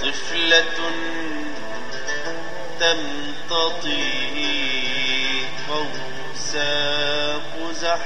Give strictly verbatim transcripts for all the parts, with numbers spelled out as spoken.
طفلة تمتطي قوس قزح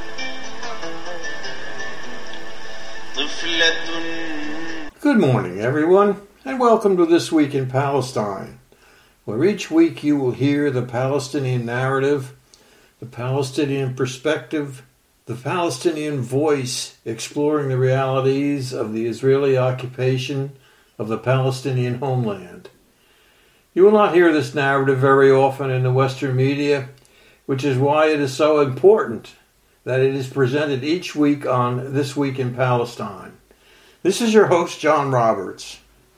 طفلة. Good morning, everyone, and welcome to This Week in Palestine, where each week you will hear the Palestinian narrative, the Palestinian perspective, the Palestinian voice exploring the realities of the Israeli occupation of the Palestinian homeland. You will not hear this narrative very often in the Western media, which is why it is so important that it is presented each week on This Week in Palestine. This is your host, John Roberts.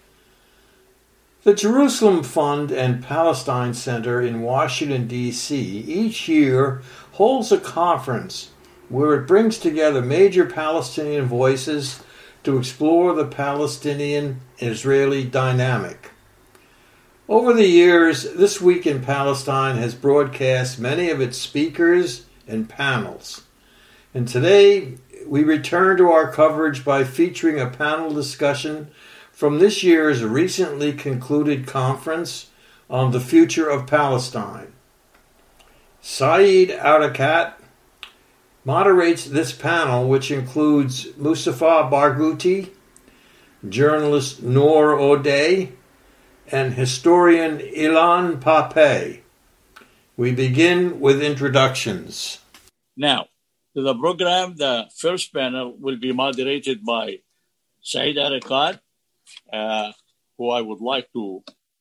The Jerusalem Fund and Palestine Center in Washington, D C each year holds a conference where it brings together major Palestinian voices to explore the Palestinian-Israeli dynamic. Over the years, This Week in Palestine has broadcast many of its speakers and panels. And today, we return to our coverage by featuring a panel discussion from this year's recently concluded conference on the future of Palestine. Saeed Arikat moderates this panel, which includes Mustafa Barghouti, journalist Noor Odeh, and historian Ilan Pappé. We begin with introductions. Now, to the program, the first panel will be moderated by Saeed Arikat, uh, who I would like to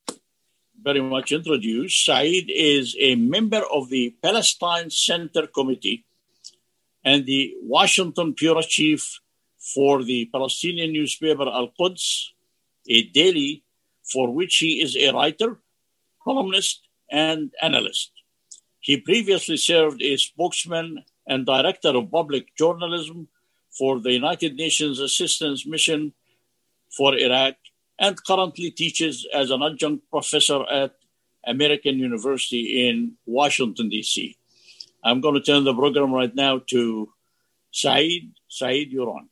very much introduce. Saeed is a member of the Palestine Center Committee and the Washington bureau chief for the Palestinian newspaper Al-Quds, a daily for which he is a writer, columnist, and analyst. He previously served as spokesman and director of public journalism for the United Nations Assistance Mission for Iraq and currently teaches as an adjunct professor at American University in Washington, D C. I'm going to turn the program right now to Saeed. Saeed, you're on.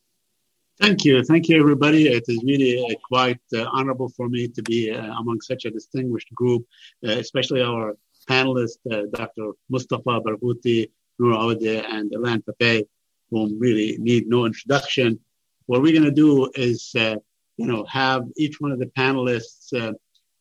Thank you. Thank you, everybody. It is really uh, quite uh, honorable for me to be uh, among such a distinguished group, uh, especially our panelists, uh, Doctor Mustafa Barghouti, Noor Odeh, and Ilan Pappé, whom really need no introduction. What we're going to do is, uh, you know, have each one of the panelists uh,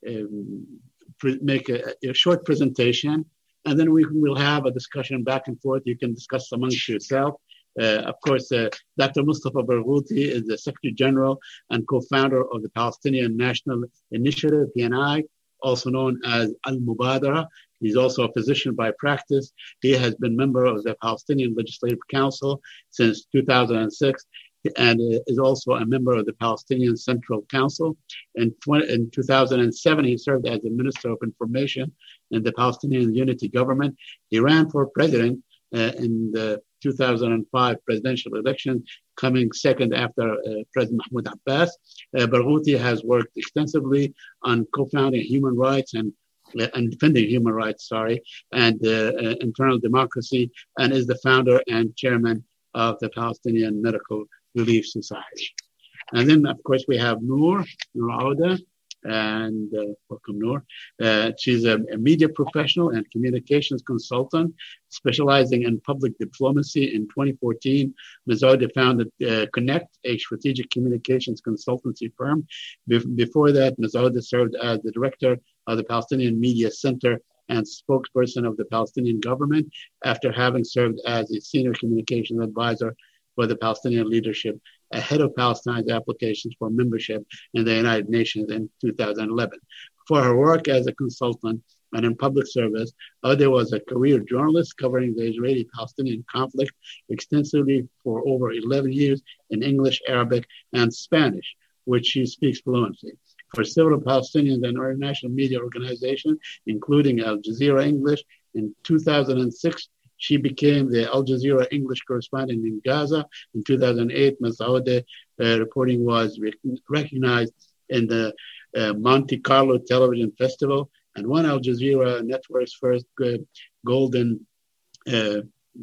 um, pre- make a, a short presentation, and then we will have a discussion back and forth. You can discuss amongst yourself. Uh, of course, uh, Doctor Mustafa Barghouti is the Secretary General and co-founder of the Palestinian National Initiative, P N I, also known as Al-Mubadara. He's also a physician by practice. He has been member of the Palestinian Legislative Council since two thousand six and is also a member of the Palestinian Central Council. In, twenty, in two thousand seven, he served as the Minister of Information in the Palestinian Unity Government. He ran for president uh, in the two thousand five presidential election, coming second after uh, President Mahmoud Abbas. Uh, Barghouti has worked extensively on co-founding human rights and uh, and defending human rights, sorry, and uh, uh, internal democracy, and is the founder and chairman of the Palestinian Medical Relief Society. And then, of course, we have Noor, Noor Odeh, and uh, welcome, Noor. Uh, she's a, a media professional and communications consultant specializing in public diplomacy. In twenty fourteen, Miz Odeh founded uh, Connect, a strategic communications consultancy firm. Be- before that, Miz Odeh served as the director of the Palestinian Media Center and spokesperson of the Palestinian government after having served as a senior communications advisor for the Palestinian leadership ahead of Palestine's applications for membership in the United Nations in two thousand eleven. For her work as a consultant and in public service, Odeh was a career journalist covering the Israeli-Palestinian conflict extensively for over eleven years in English, Arabic, and Spanish, which she speaks fluently. For several Palestinian and international media organizations, including Al Jazeera English, in two thousand six, she became the Al Jazeera English correspondent in Gaza. In two thousand eight, Miz Odeh uh, reporting was rec- recognized in the uh, Monte Carlo Television Festival and won Al Jazeera Network's first uh, Golden uh,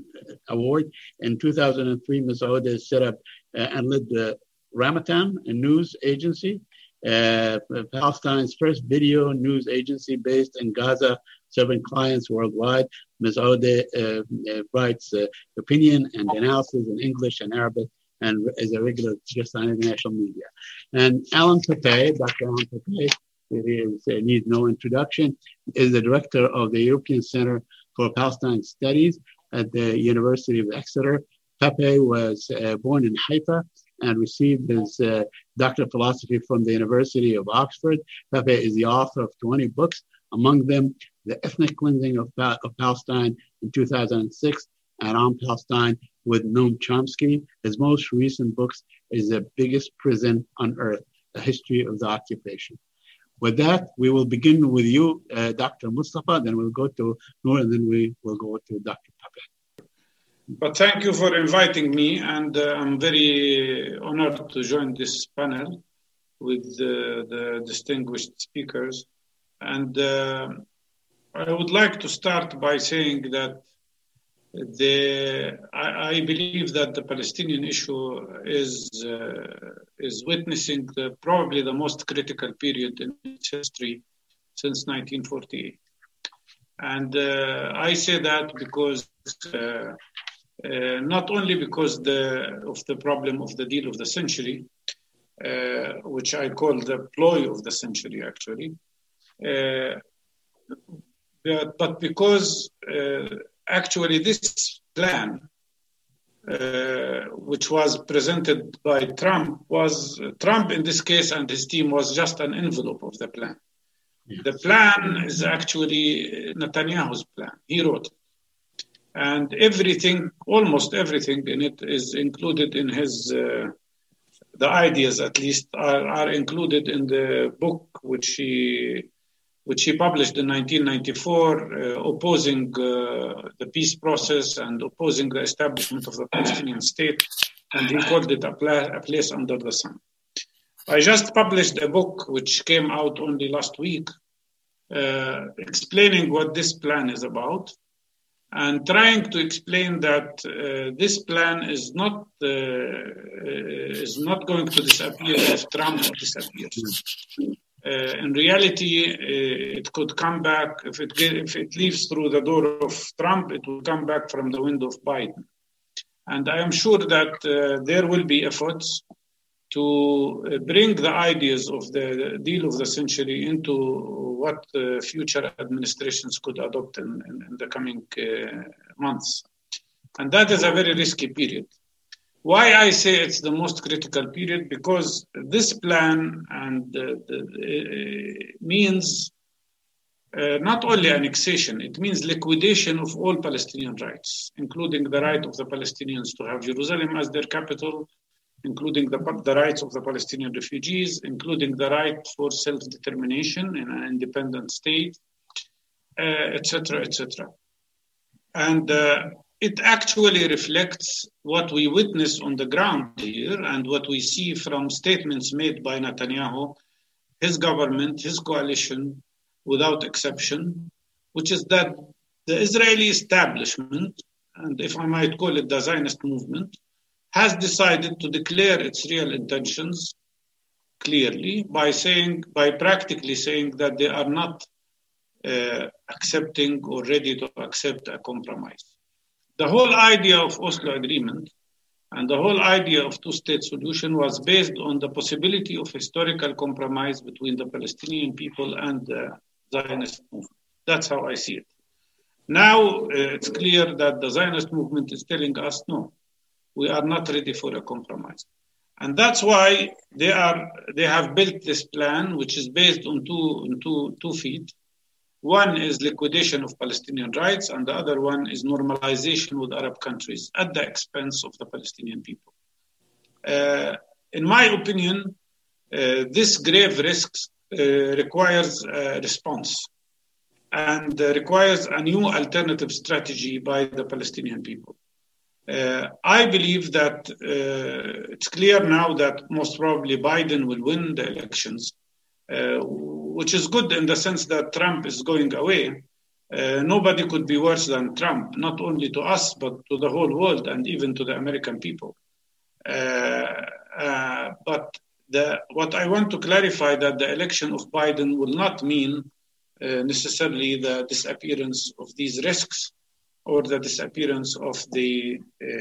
Award. In two thousand three, Miz Odeh set up uh, and led the Ramatan, a news agency. uh, Palestine's first video news agency based in Gaza, serving clients worldwide. Miz Odeh uh, uh, writes uh, opinion and analysis in English and Arabic, and is a regular guest on international media. And Alan Pepe, Doctor Alan Pepe, it is, uh, needs no introduction, is the director of the European Center for Palestine Studies at the University of Exeter. Pepe was uh, born in Haifa and received his uh, Doctor of Philosophy from the University of Oxford. Pepe is the author of twenty books, among them The Ethnic Cleansing of, pa- of Palestine in two thousand six and On Palestine with Noam Chomsky. His most recent books is The Biggest Prison on Earth, A History of the Occupation. With that, we will begin with you, uh, Doctor Mustafa, then we'll go to Noor, and then we will go to Doctor Pepe. But thank you for inviting me, and uh, I'm very honored to join this panel with uh, the distinguished speakers. And uh, I would like to start by saying that the I, I believe that the Palestinian issue is uh, is witnessing the, probably the most critical period in its history since nineteen forty-eight. And uh, I say that because uh, Uh, not only because the, of the problem of the deal of the century, uh, which I call the ploy of the century, actually, uh, but, but because uh, actually this plan, uh, which was presented by Trump, was uh, Trump in this case and his team was just an envelope of the plan. Yes. The plan is actually Netanyahu's plan. He wrote it. And everything, almost everything in it is included in his, uh, the ideas at least are, are included in the book which he, which he published in nineteen ninety-four, uh, opposing uh, the peace process and opposing the establishment of the Palestinian state. And he called it a, pla- a place under the sun. I just published a book which came out only last week, uh, explaining what this plan is about, and trying to explain that uh, this plan is not uh, is not going to disappear if Trump disappears. Uh, in reality, uh, it could come back if it if it leaves through the door of Trump. It will come back from the window of Biden, and I am sure that uh, there will be efforts to bring the ideas of the deal of the century into what uh, future administrations could adopt in, in, in the coming uh, months. And that is a very risky period. Why I say it's the most critical period? Because this plan and uh, the, uh, means uh, not only annexation, it means liquidation of all Palestinian rights, including the right of the Palestinians to have Jerusalem as their capital, including the, the rights of the Palestinian refugees, including the right for self-determination in an independent state, uh, et cetera, et cetera. And uh, it actually reflects what we witness on the ground here and what we see from statements made by Netanyahu, his government, his coalition, without exception, which is that the Israeli establishment, and if I might call it the Zionist movement, has decided to declare its real intentions clearly by saying, by practically saying that they are not uh, accepting or ready to accept a compromise. The whole idea of Oslo Agreement and the whole idea of two-state solution was based on the possibility of historical compromise between the Palestinian people and the Zionist movement. That's how I see it. Now uh, it's clear that the Zionist movement is telling us, no, we are not ready for a compromise. And that's why they are they have built this plan, which is based on two, on two, two feet. One is liquidation of Palestinian rights, and the other one is normalization with Arab countries at the expense of the Palestinian people. Uh, in my opinion, uh, this grave risk uh, requires a response and uh, requires a new alternative strategy by the Palestinian people. Uh, I believe that uh, it's clear now that most probably Biden will win the elections, uh, which is good in the sense that Trump is going away. Uh, nobody could be worse than Trump, not only to us, but to the whole world and even to the American people. Uh, uh, but the, what I want to clarify that the election of Biden will not mean uh, necessarily the disappearance of these risks or the disappearance of the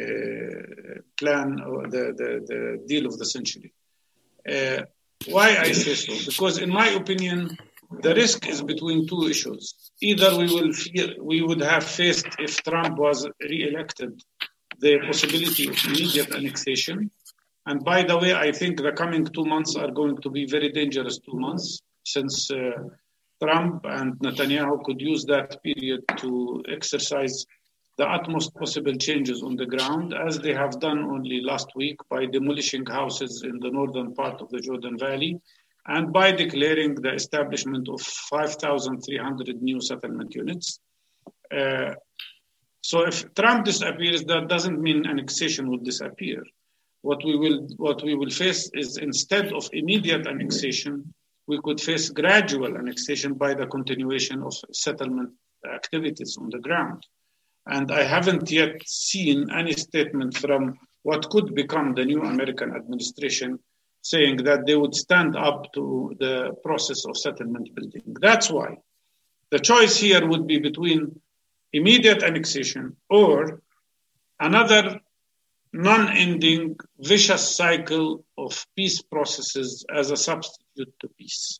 uh, plan or the, the, the deal of the century. Uh, why I say so? Because in my opinion, the risk is between two issues. Either we will fear, we would have faced, if Trump was re-elected, the possibility of immediate annexation. And by the way, I think the coming two months are going to be very dangerous two months, since uh, Trump and Netanyahu could use that period to exercise the utmost possible changes on the ground, as they have done only last week by demolishing houses in the northern part of the Jordan Valley and by declaring the establishment of five thousand three hundred new settlement units. Uh, so if Trump disappears, that doesn't mean annexation will disappear. What we will, what we will face is, instead of immediate annexation, we could face gradual annexation by the continuation of settlement activities on the ground. And I haven't yet seen any statement from what could become the new American administration saying that they would stand up to the process of settlement building. That's why the choice here would be between immediate annexation or another non-ending vicious cycle of peace processes as a substitute to peace.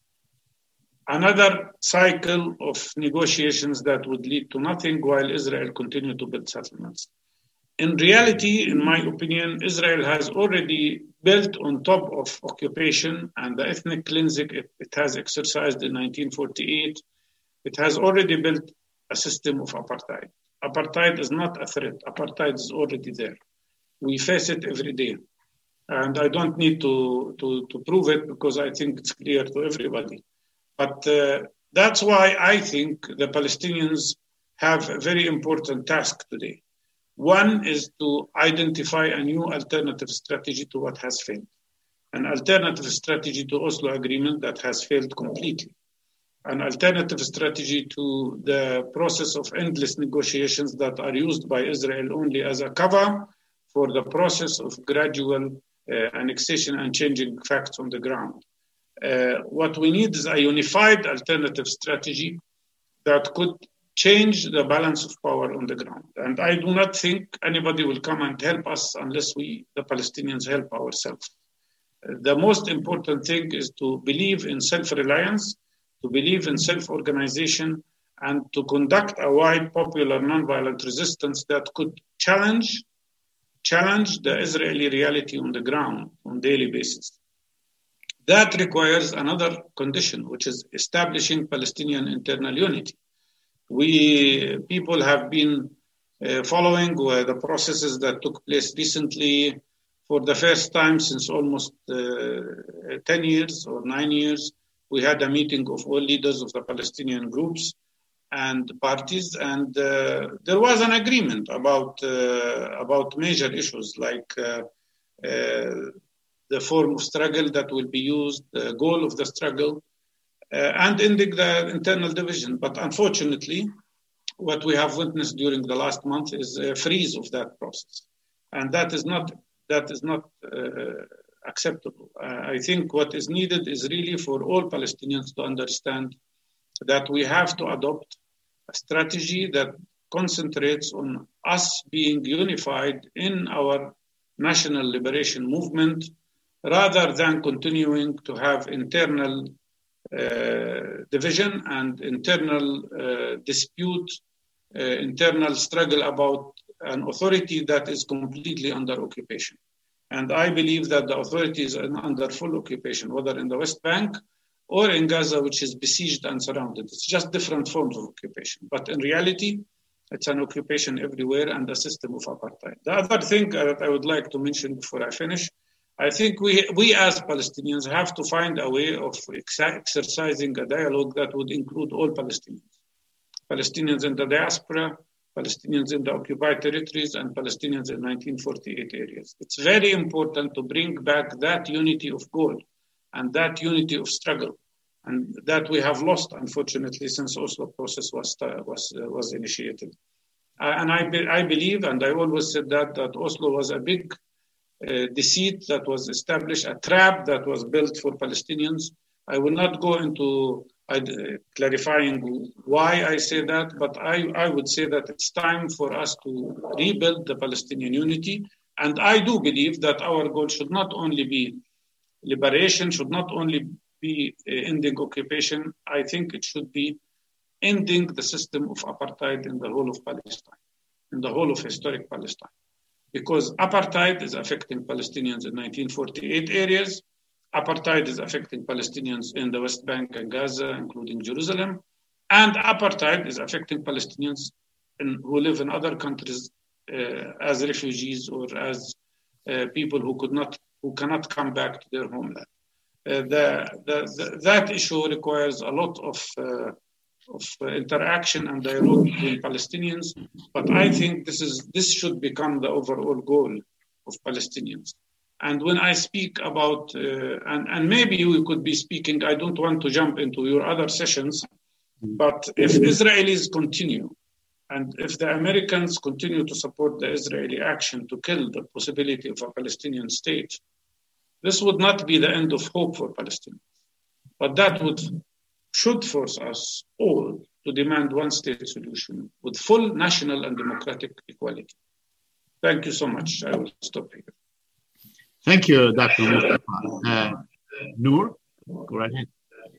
Another cycle of negotiations that would lead to nothing while Israel continued to build settlements. In reality, in my opinion, Israel has already built on top of occupation and the ethnic cleansing it, it has exercised in nineteen forty-eight. It has already built a system of apartheid. Apartheid is not a threat. Apartheid is already there. We face it every day. And I don't need to, to, to prove it because I think it's clear to everybody. But uh, that's why I think the Palestinians have a very important task today. One is to identify a new alternative strategy to what has failed. An alternative strategy to Oslo Agreement that has failed completely. An alternative strategy to the process of endless negotiations that are used by Israel only as a cover for the process of gradual uh, annexation and changing facts on the ground. Uh, what we need is a unified alternative strategy that could change the balance of power on the ground. And I do not think anybody will come and help us unless we, the Palestinians, help ourselves. Uh, the most important thing is to believe in self-reliance, to believe in self-organization, and to conduct a wide popular nonviolent resistance that could challenge, challenge the Israeli reality on the ground on a daily basis. That requires another condition, which is establishing Palestinian internal unity. We, people have been uh, following uh, the processes that took place recently for the first time since almost uh, ten years or nine years. We had a meeting of all leaders of the Palestinian groups and parties, and uh, there was an agreement about, uh, about major issues like uh, uh, the form of struggle that will be used, the goal of the struggle, uh, and ending the internal division. But unfortunately, what we have witnessed during the last month is a freeze of that process. And that is not, that is not uh, acceptable. Uh, I think what is needed is really for all Palestinians to understand that we have to adopt a strategy that concentrates on us being unified in our national liberation movement, rather than continuing to have internal uh, division and internal uh, dispute, uh, internal struggle about an authority that is completely under occupation. And I believe that the authority is under full occupation, whether in the West Bank or in Gaza, which is besieged and surrounded. It's just different forms of occupation. But in reality, it's an occupation everywhere and a system of apartheid. The other thing that I would like to mention before I finish, I think we, we as Palestinians have to find a way of ex- exercising a dialogue that would include all Palestinians. Palestinians in the diaspora, Palestinians in the occupied territories, and Palestinians in nineteen forty-eight areas. It's very important to bring back that unity of goal and that unity of struggle, and that we have lost, unfortunately, since Oslo process was uh, was uh, was initiated. Uh, and I, be, I believe, and I always said that, that Oslo was a big uh, deceit that was established, a trap that was built for Palestinians. I will not go into uh, clarifying why I say that, but I, I would say that it's time for us to rebuild the Palestinian unity. And I do believe that our goal should not only be liberation, should not only be uh, ending occupation. I think it should be ending the system of apartheid in the whole of Palestine, in the whole of historic Palestine. Because apartheid is affecting Palestinians in nineteen forty-eight areas. Apartheid is affecting Palestinians in the West Bank and Gaza, including Jerusalem. And apartheid is affecting Palestinians in, who live in other countries uh, as refugees or as uh, people who could not, who cannot come back to their homeland. Uh, the, the, the, that issue requires a lot of, uh, of uh, interaction and dialogue between Palestinians. But I think this is this should become the overall goal of Palestinians. And when I speak about, uh, and, and maybe we could be speaking, I don't want to jump into your other sessions, but if Israelis continue, and if the Americans continue to support the Israeli action to kill the possibility of a Palestinian state, this would not be the end of hope for Palestinians. But that would should force us all to demand one state solution with full national and democratic equality. Thank you so much. I will stop here. Thank you, Doctor Mustafa. Uh, Noor, go right ahead.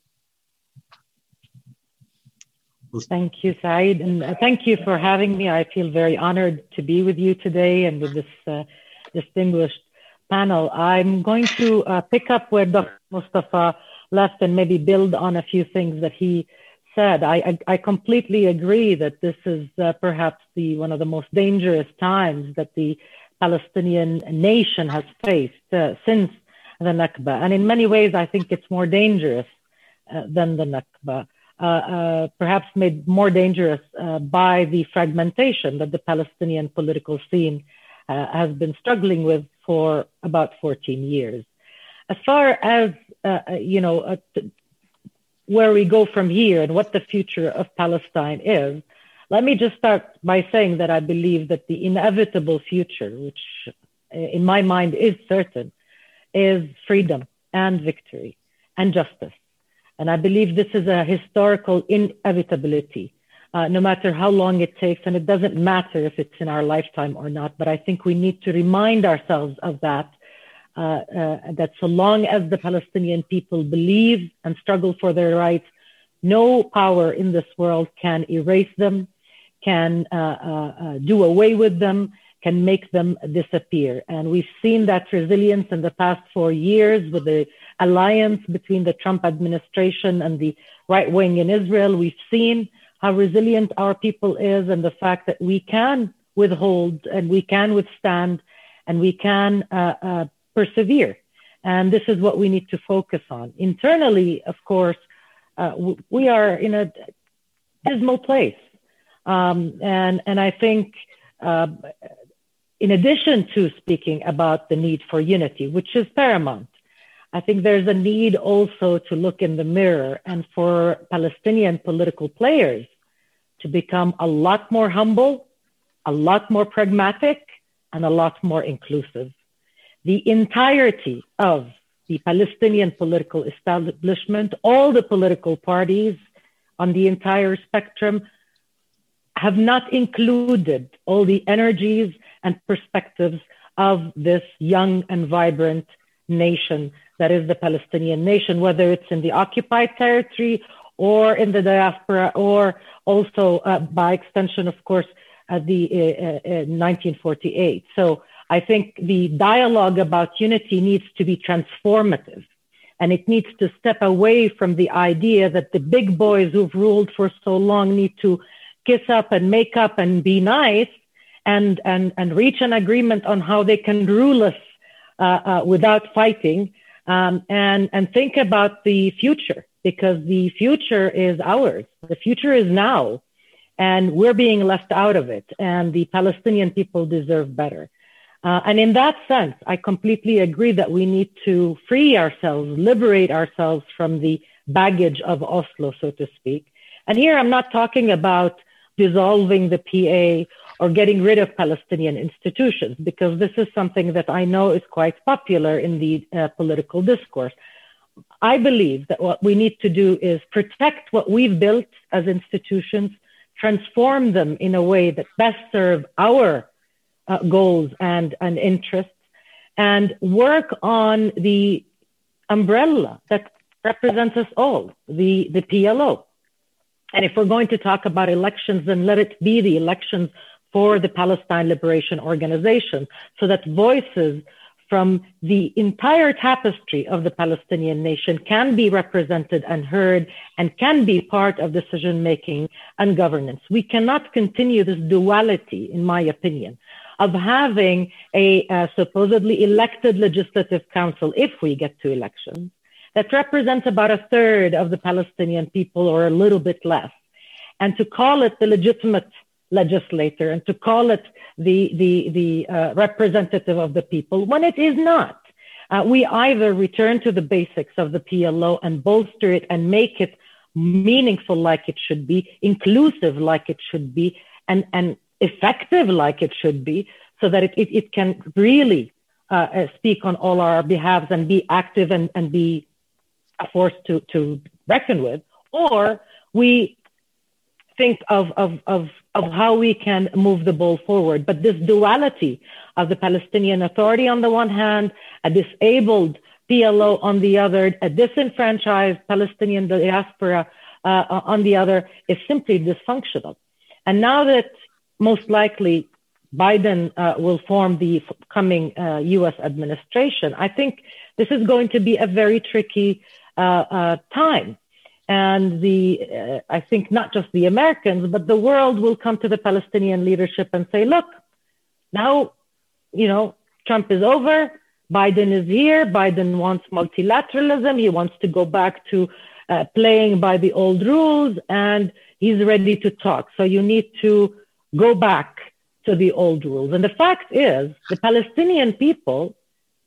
Thank you, Saeed, and uh, thank you for having me. I feel very honored to be with you today and with this uh, distinguished panel. I'm going to uh, pick up where Doctor Mustafa left and maybe build on a few things that he said. I, I, I completely agree that this is uh, perhaps the one of the most dangerous times that the Palestinian nation has faced uh, since the Nakba. And in many ways, I think it's more dangerous uh, than the Nakba, uh, uh, perhaps made more dangerous uh, by the fragmentation that the Palestinian political scene uh, has been struggling with for about fourteen years. As far as, uh, you know, uh, t- where we go from here and what the future of Palestine is, let me just start by saying that I believe that the inevitable future, which in my mind is certain, is freedom and victory and justice. And I believe this is a historical inevitability, uh, no matter how long it takes. And it doesn't matter if it's in our lifetime or not, but I think we need to remind ourselves of that, uh, uh, that so long as the Palestinian people believe and struggle for their rights, no power in this world can erase them, can uh, uh, uh, do away with them, can make them disappear. And we've seen that resilience in the past four years with the alliance between the Trump administration and the right wing in Israel. We've seen how resilient our people is and the fact that we can withhold and we can withstand and we can uh, uh, persevere. And this is what we need to focus on. Internally, of course, uh, w- we are in a dismal place. Um, and, and I think uh, in addition to speaking about the need for unity, which is paramount, I think there's a need also to look in the mirror and for Palestinian political players to become a lot more humble, a lot more pragmatic, and a lot more inclusive. The entirety of the Palestinian political establishment, all the political parties on the entire spectrum, have not included all the energies and perspectives of this young and vibrant nation that is the Palestinian nation, whether it's in the occupied territory or in the diaspora, or also uh, by extension, of course, uh, the uh, uh, nineteen forty-eight. So I think the dialogue about unity needs to be transformative, and it needs to step away from the idea that the big boys who've ruled for so long need to kiss up and make up and be nice and, and, and reach an agreement on how they can rule us uh, uh, without fighting, um, and, and think about the future, because the future is ours. The future is now, and we're being left out of it, and the Palestinian people deserve better. Uh, and in that sense, I completely agree that we need to free ourselves, liberate ourselves from the baggage of Oslo, so to speak. And here I'm not talking about dissolving the P A or getting rid of Palestinian institutions, because this is something that I know is quite popular in the uh, political discourse. I believe that what we need to do is protect what we've built as institutions, transform them in a way that best serve our uh, goals and, and interests, and work on the umbrella that represents us all, the, the P L O. And if we're going to talk about elections, then let it be the elections for the Palestine Liberation Organization, so that voices from the entire tapestry of the Palestinian nation can be represented and heard and can be part of decision-making and governance. We cannot continue this duality, in my opinion, of having a uh, supposedly elected legislative council, if we get to elections, that represents about a third of the Palestinian people or a little bit less, and to call it the legitimate legislator and to call it the, the, the uh, representative of the people, when it is not. Uh, we either return to the basics of the P L O and bolster it and make it meaningful like it should be, inclusive like it should be, and, and effective like it should be, so that it, it, it can really uh, speak on all our behalves and be active and, and be a force to, to reckon with, or we think of, of, of, of how we can move the ball forward. But this duality of the Palestinian Authority on the one hand, a disabled P L O on the other, a disenfranchised Palestinian diaspora uh, on the other, is simply dysfunctional. And now that most likely Biden uh, will form the coming uh, U S administration, I think this is going to be a very tricky uh, uh, time. And the, uh, I think not just the Americans, but the world will come to the Palestinian leadership and say, look, now, you know, Trump is over, Biden is here, Biden wants multilateralism, he wants to go back to uh, playing by the old rules, and he's ready to talk. So you need to go back to the old rules. And the fact is, the Palestinian people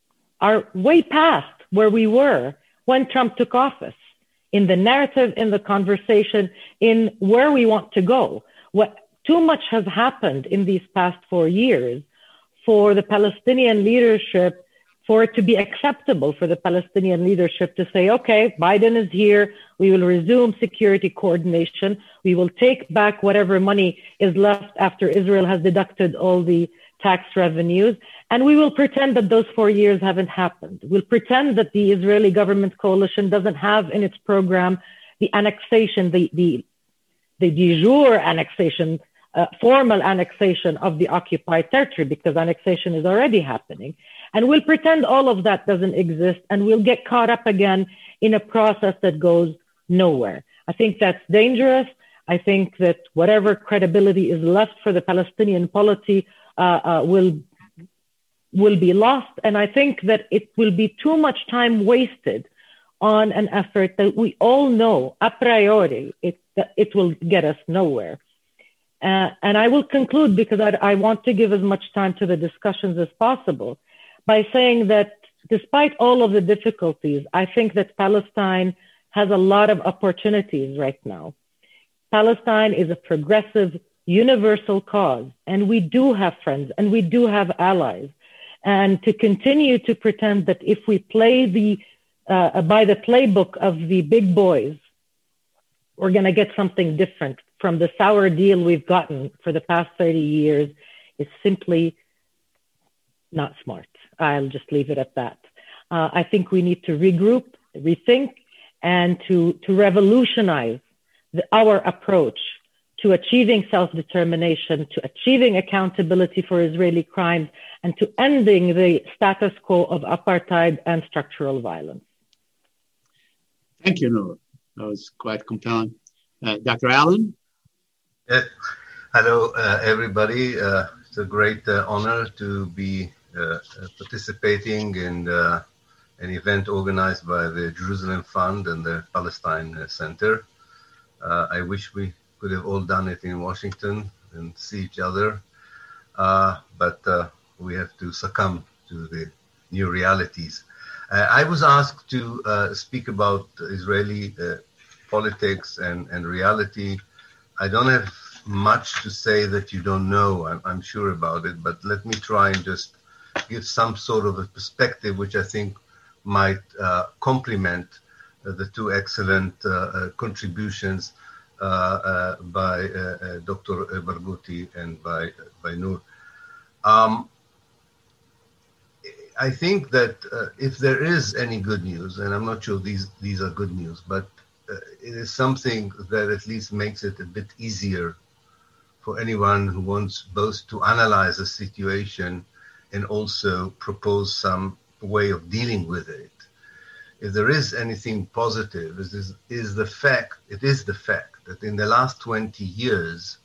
are way past where we were when Trump took office, in the narrative, in the conversation, in where we want to go. What too much has happened in these past four years for the Palestinian leadership, for it to be acceptable for the Palestinian leadership to say, okay, Biden is here, we will resume security coordination, we will take back whatever money is left after Israel has deducted all the tax revenues, and we will pretend that those four years haven't happened. We'll pretend that the Israeli government coalition doesn't have in its program the annexation, the, the, the de jure annexation, uh, formal annexation of the occupied territory, because annexation is already happening. And we'll pretend all of that doesn't exist, and we'll get caught up again in a process that goes nowhere. I think that's dangerous. I think that whatever credibility is left for the Palestinian polity uh, uh, will will be lost. And I think that it will be too much time wasted on an effort that we all know a priori it, that it will get us nowhere. Uh, and I will conclude, because I, I want to give as much time to the discussions as possible, by saying that despite all of the difficulties, I think that Palestine has a lot of opportunities right now. Palestine is a progressive, universal cause, and we do have friends and we do have allies. And to continue to pretend that if we play the uh, by the playbook of the big boys, we're going to get something different from the sour deal we've gotten for the past thirty years is simply not smart. I'll just leave it at that. Uh, I think we need to regroup, rethink, and to, to revolutionize the, our approach to achieving self-determination, to achieving accountability for Israeli crimes, and to ending the status quo of apartheid and structural violence. Thank you, Noor. That was quite compelling. Uh, Doctor Allen? Yeah. Hello, uh, everybody. Uh, it's a great uh, honor to be uh, participating in uh, an event organized by the Jerusalem Fund and the Palestine Center. Uh, I wish we could have all done it in Washington and see each other, uh, but uh, we have to succumb to the new realities. Uh, I was asked to uh, speak about Israeli uh, politics and, and reality. I don't have much to say that you don't know, I'm, I'm sure about it, but let me try and just give some sort of a perspective which I think might uh, complement uh, the two excellent uh, uh, contributions uh, uh, by uh, uh, Doctor Barghouti and by, by Noor. Um, I think that uh, if there is any good news, and I'm not sure these, these are good news, but uh, it is something that at least makes it a bit easier for anyone who wants both to analyze the situation and also propose some way of dealing with it. If there is anything positive, is, is, is the fact, it is the fact that in the last twenty years,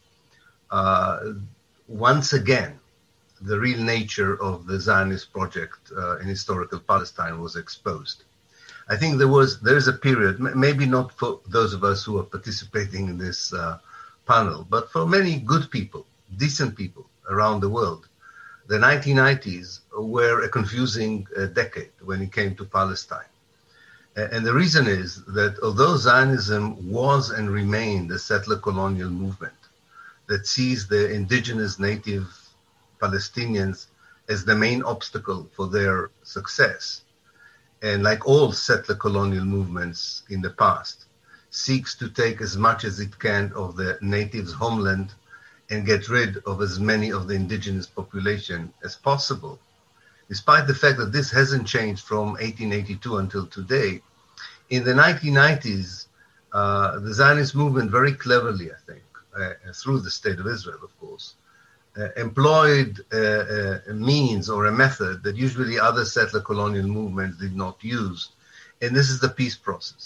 uh, once again, the real nature of the Zionist project uh, in historical Palestine was exposed. I think there was there is a period, maybe not for those of us who are participating in this uh, panel, but for many good people, decent people around the world, the nineteen nineties were a confusing uh, decade when it came to Palestine. And the reason is that although Zionism was and remained a settler colonial movement that sees the indigenous native Palestinians as the main obstacle for their success, and like all settler colonial movements in the past, seeks to take as much as it can of the natives' homeland and get rid of as many of the indigenous population as possible. Despite the fact that this hasn't changed from eighteen eighty-two until today, in the nineteen nineties, uh, the Zionist movement very cleverly, I think, uh, through the State of Israel, of course, Uh, employed uh, a means or a method that usually other settler colonial movements did not use, and this is the peace process.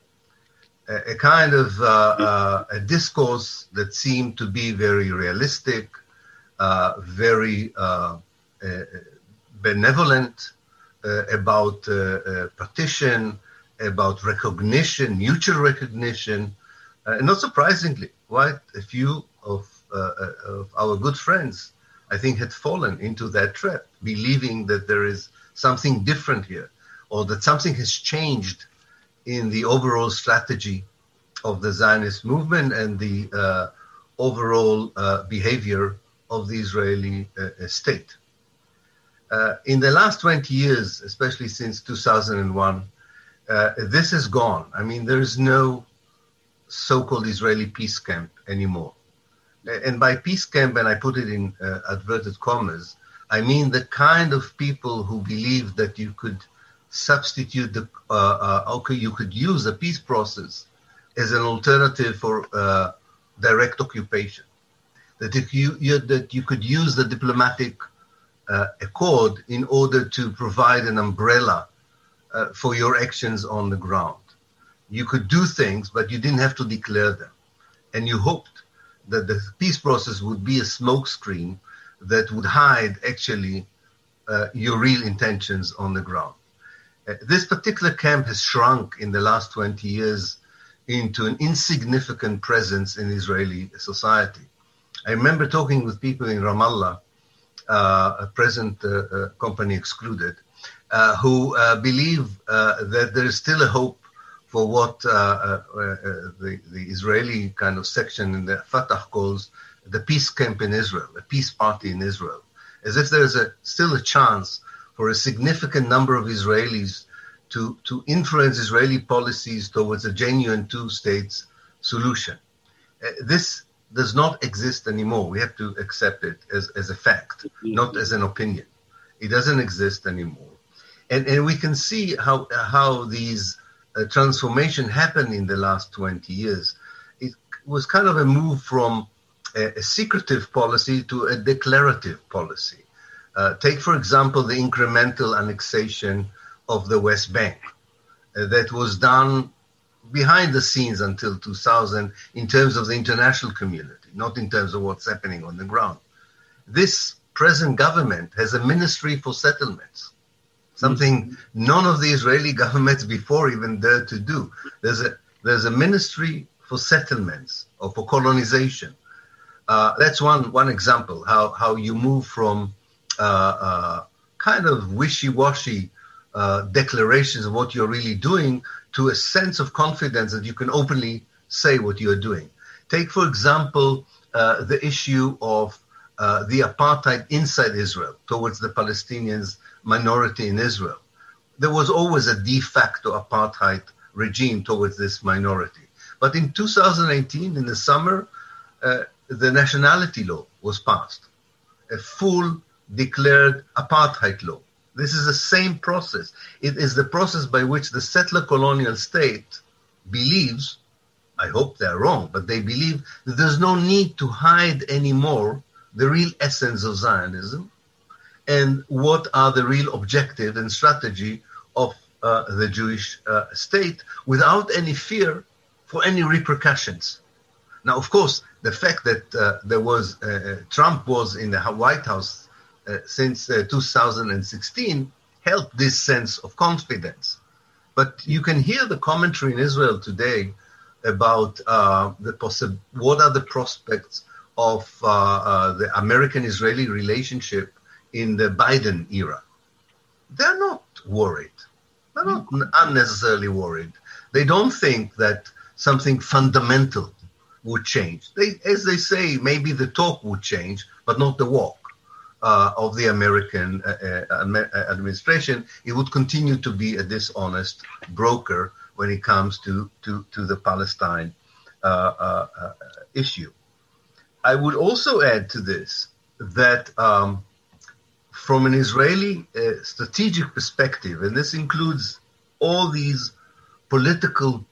A, a kind of uh, uh, a discourse that seemed to be very realistic, uh, very uh, uh, benevolent, uh, about uh, uh, partition, about recognition, mutual recognition, uh, and not surprisingly, quite a few of Uh, of our good friends, I think, had fallen into that trap, believing that there is something different here, or that something has changed in the overall strategy of the Zionist movement and the uh, overall uh, behavior of the Israeli uh, state. Uh, in the last twenty years, especially since two thousand one, uh, this is gone. I mean, there is no so-called Israeli peace camp anymore. And by peace camp, and I put it in uh, adverted commas, I mean the kind of people who believe that you could substitute the, uh, uh, okay, you could use the peace process as an alternative for uh, direct occupation. That if you, you that you could use the diplomatic uh, accord in order to provide an umbrella uh, for your actions on the ground. You could do things, but you didn't have to declare them, and you hoped that the peace process would be a smokescreen that would hide actually uh, your real intentions on the ground. Uh, this particular camp has shrunk in the last twenty years into an insignificant presence in Israeli society. I remember talking with people in Ramallah, uh, a present uh, uh, company excluded, uh, who uh, believe uh, that there is still a hope for what uh, uh, uh, the, the Israeli kind of section in the Fatah calls the peace camp in Israel, a peace party in Israel, as if there's a, still a chance for a significant number of Israelis to, to influence Israeli policies towards a genuine two-states solution. Uh, this does not exist anymore. We have to accept it as, as a fact, not as an opinion. It doesn't exist anymore. And, and we can see how, how these Uh, transformation happened in the last twenty years. It was kind of a move from a, a secretive policy to a declarative policy. Uh, take, for example, the incremental annexation of the West Bank uh, that was done behind the scenes until two thousand in terms of the international community, not in terms of what's happening on the ground. This present government has a ministry for settlements, something none of the Israeli governments before even dared to do. There's a there's a ministry for settlements or for colonization. Uh, that's one one example how how you move from uh, uh, kind of wishy-washy uh, declarations of what you're really doing to a sense of confidence that you can openly say what you're doing. Take, for example, uh, the issue of uh, the apartheid inside Israel towards the Palestinians minority in Israel. There was always a de facto apartheid regime towards this minority. But in two thousand eighteen, in the summer, uh, the nationality law was passed, a full declared apartheid law. This is the same process. It is the process by which the settler colonial state believes, I hope they're wrong, but they believe that there's no need to hide anymore the real essence of Zionism and what are the real objective and strategy of uh, the Jewish uh, state without any fear for any repercussions. Now, of course, the fact that uh, there was uh, Trump was in the White House uh, since uh, two thousand sixteen helped this sense of confidence. But you can hear the commentary in Israel today about uh, the possi- what are the prospects of uh, uh, the American-Israeli relationship in the Biden era. They're not worried. They're not unnecessarily worried. They don't think that something fundamental would change. They, as they say, maybe the talk would change, but not the walk uh, of the American uh, uh, administration. It would continue to be a dishonest broker when it comes to, to, to the Palestine uh, uh, uh, issue. I would also add to this that um, from an Israeli uh, strategic perspective, and this includes all these political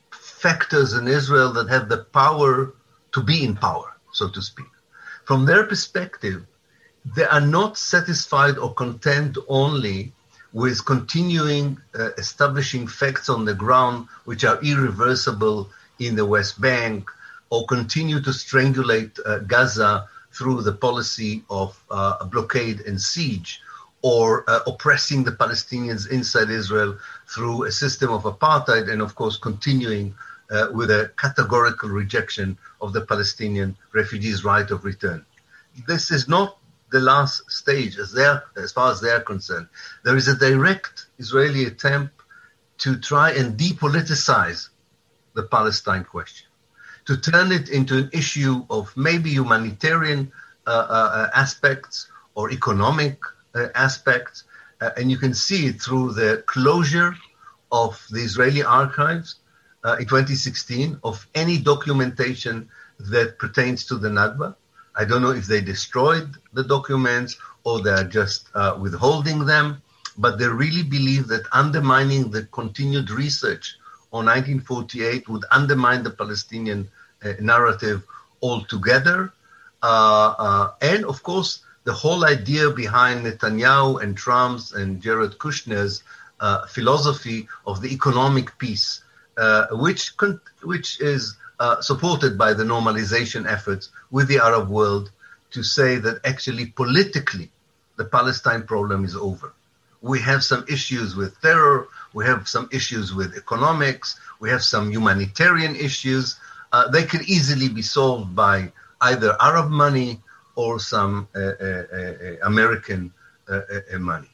factors in Israel that have the power to be in power, so to speak. From their perspective, they are not satisfied or content only with continuing uh, establishing facts on the ground which are irreversible in the West Bank, or continue to strangulate uh, Gaza through the policy of uh, blockade and siege, or uh, oppressing the Palestinians inside Israel through a system of apartheid, and of course continuing uh, with a categorical rejection of the Palestinian refugees' right of return. This is not the last stage as, as far as they're concerned. There is a direct Israeli attempt to try and depoliticize the Palestine question, to turn it into an issue of maybe humanitarian uh, uh, aspects or economic uh, aspects. Uh, and you can see it through the closure of the Israeli archives uh, in twenty sixteen of any documentation that pertains to the Nakba. I don't know if they destroyed the documents or they're just uh, withholding them, but they really believe that undermining the continued research on nineteen forty-eight would undermine the Palestinian uh, narrative altogether. Uh, uh, and of course, the whole idea behind Netanyahu and Trump's and Jared Kushner's uh, philosophy of the economic peace, uh, which con- which is uh, supported by the normalization efforts with the Arab world, to say that actually politically the Palestine problem is over. We have some issues with terror, we have some issues with economics, we have some humanitarian issues. Uh, they could easily be solved by either Arab money or some uh, uh, uh, American uh, uh, money.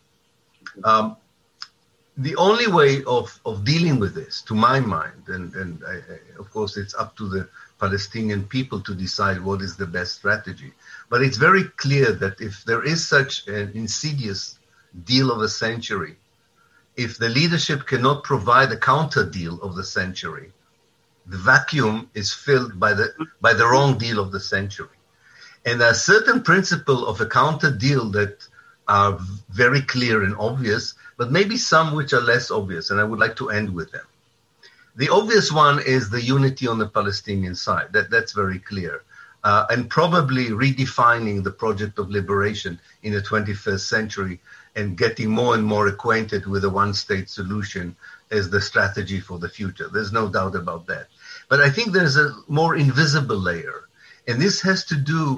Um, the only way of, of dealing with this, to my mind, and, and I, I, of course it's up to the Palestinian people to decide what is the best strategy, but it's very clear that if there is such an insidious deal of a century, if the leadership cannot provide a counter deal of the century, the vacuum is filled by the by the wrong deal of the century. And there are certain principles of a counter deal that are very clear and obvious, but maybe some which are less obvious, and I would like to end with them. The obvious one is the unity on the Palestinian side. That, that's very clear. Uh, and probably redefining the project of liberation in the twenty-first century and getting more and more acquainted with a one-state solution as the strategy for the future. There's no doubt about that. But I think there's a more invisible layer. And this has to do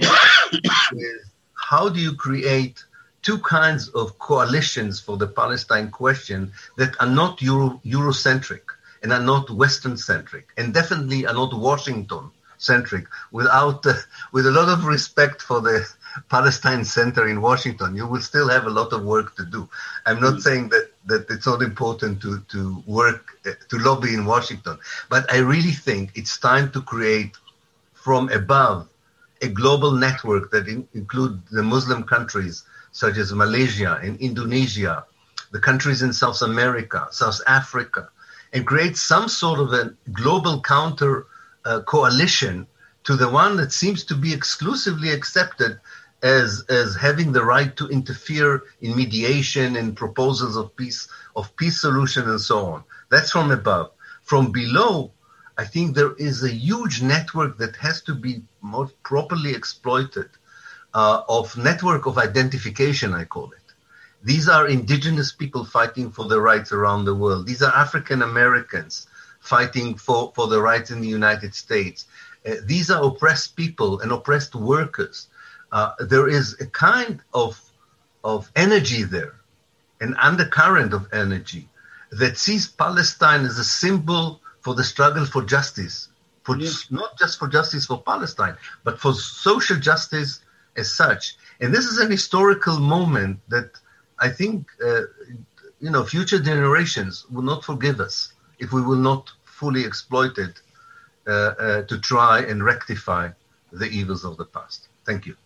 with how do you create two kinds of coalitions for the Palestine question that are not Euro- Eurocentric and are not Western-centric and definitely are not Washington-centric, without uh, with a lot of respect for the Palestine Center in Washington. You will still have a lot of work to do. I'm not mm. saying that, that it's not important to, to work, uh, to lobby in Washington, but I really think it's time to create from above a global network that in, include the Muslim countries such as Malaysia and Indonesia, the countries in South America, South Africa, and create some sort of a global counter uh, coalition to the one that seems to be exclusively accepted as, as having the right to interfere in mediation and proposals of peace, of peace solution and so on. That's from above. From below, I think there is a huge network that has to be more properly exploited, uh, of network of identification, I call it. These are indigenous people fighting for their rights around the world. These are African Americans fighting for, for the rights in the United States. Uh, these are oppressed people and oppressed workers. Uh, there is a kind of, of energy there, an undercurrent of energy that sees Palestine as a symbol for the struggle for justice, for yeah. not just for justice for Palestine, but for social justice as such. And this is an historical moment that I think, uh, you know, future generations will not forgive us if we will not fully exploit it uh, uh, to try and rectify the evils of the past. Thank you.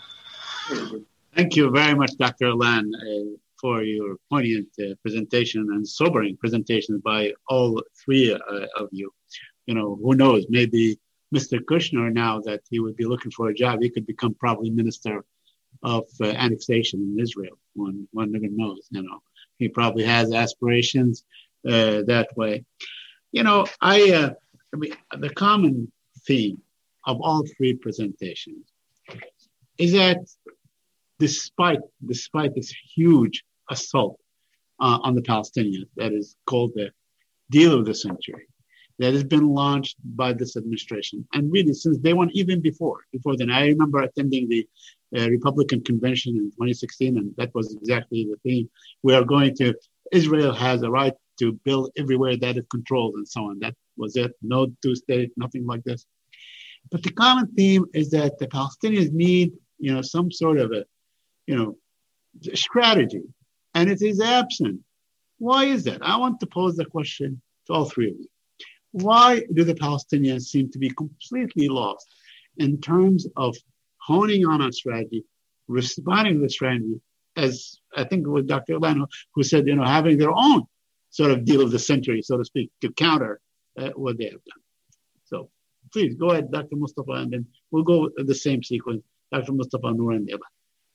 Thank you very much, Doctor Ilan, uh, for your poignant uh, presentation and sobering presentation by all three uh, of you. You know, who knows, maybe Mister Kushner, now that he would be looking for a job, he could become probably Minister of uh, Annexation in Israel. One, one never knows, you know. He probably has aspirations uh, that way. You know, I, uh, I mean, the common theme of all three presentations is that despite, despite this huge assault uh, on the Palestinians that is called the deal of the century, that has been launched by this administration, and really since day one, even before, before then. I remember attending the uh, Republican convention in twenty sixteen, and that was exactly the theme. We are going to, Israel has a right to build everywhere that it controls and so on. That was it. No two-state, nothing like this. But the common theme is that the Palestinians need, you know, some sort of a, you know, strategy, and it is absent. Why is that? I want to pose the question to all three of you. Why do the Palestinians seem to be completely lost in terms of honing on a strategy, responding to the strategy, as I think it was Doctor Ilan who said, you know, having their own sort of deal of the century, so to speak, to counter uh, what they have done. So please go ahead, Doctor Mustafa, and then we'll go with the same sequence, Doctor Mustafa, Noor, and Ilan.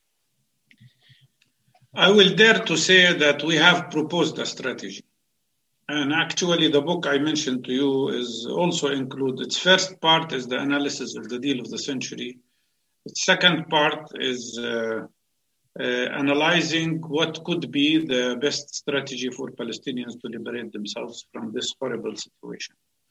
I will dare to say that we have proposed a strategy. And actually, the book I mentioned to you is also include, its first part is the analysis of the deal of the century. Its second part is uh, uh, analyzing what could be the best strategy for Palestinians to liberate themselves from this horrible situation.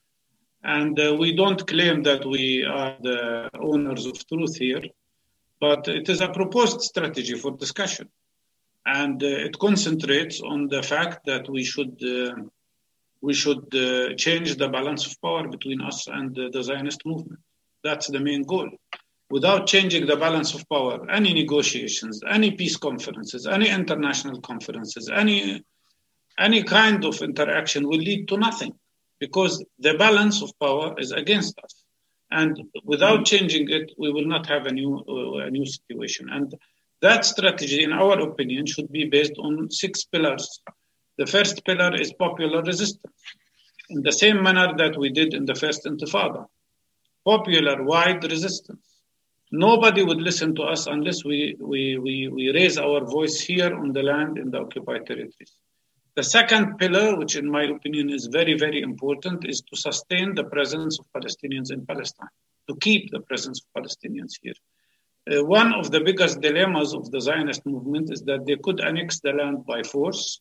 And uh, we don't claim that we are the owners of truth here, but it is a proposed strategy for discussion. And uh, it concentrates on the fact that we should uh, we should uh, change the balance of power between us and uh, the Zionist movement. That's the main goal. Without changing the balance of power, any negotiations, any peace conferences, any international conferences, any any kind of interaction will lead to nothing, because the balance of power is against us. And without changing it, we will not have a new uh, a new situation. And that strategy, in our opinion, should be based on six pillars. The first pillar is popular resistance, in the same manner that we did in the first Intifada. Popular, wide resistance. Nobody would listen to us unless we, we, we, we raise our voice here on the land in the occupied territories. The second pillar, which in my opinion is very, very important, is to sustain the presence of Palestinians in Palestine, to keep the presence of Palestinians here. Uh, one of the biggest dilemmas of the Zionist movement is that they could annex the land by force,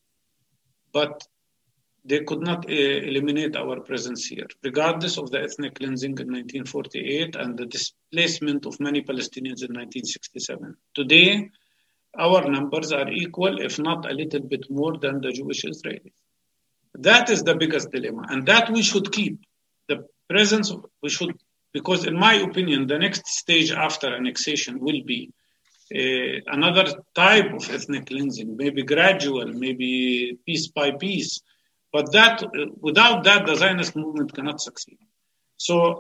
but they could not uh, eliminate our presence here, regardless of the ethnic cleansing in nineteen forty-eight and the displacement of many Palestinians in nineteen sixty-seven. Today, our numbers are equal, if not a little bit more, than the Jewish Israelis. That is the biggest dilemma, and that we should keep. The presence of, we should, because in my opinion, the next stage after annexation will be uh, another type of ethnic cleansing, maybe gradual, maybe piece by piece. But that, uh, without that, the Zionist movement cannot succeed. So